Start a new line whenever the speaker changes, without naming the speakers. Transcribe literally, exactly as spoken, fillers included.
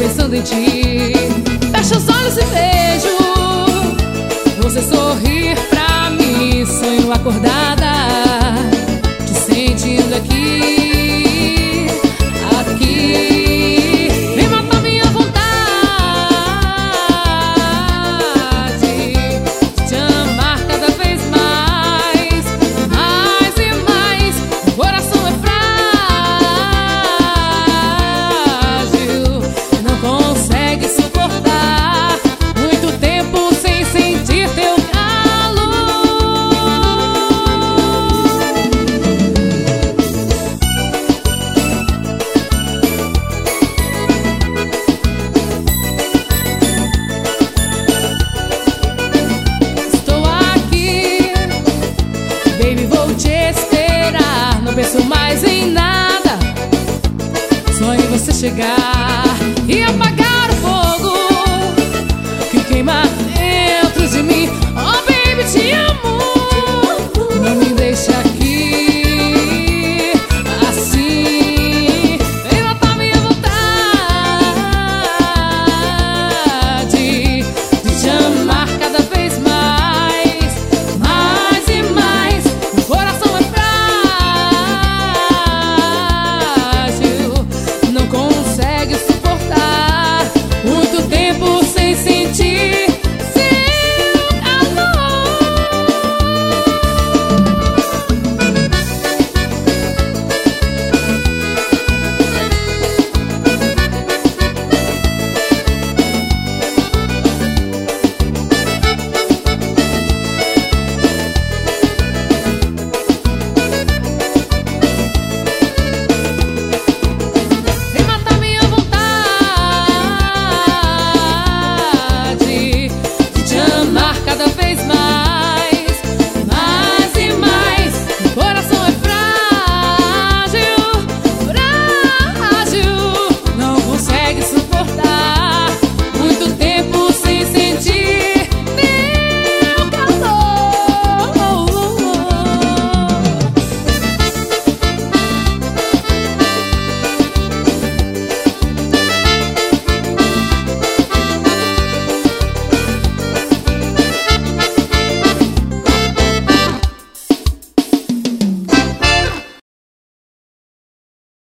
pensando em ti. Fecho os olhos e vejo você sorrir pra mim. Sonho acordada, te sentindo aqui, aqui. Vem matar minha vontade de te amar cada vez mais, mais e mais. O coração é frágil, não consegue suportar muito tempo sem sentir teu não penso mais em nada, só em você chegar e apagar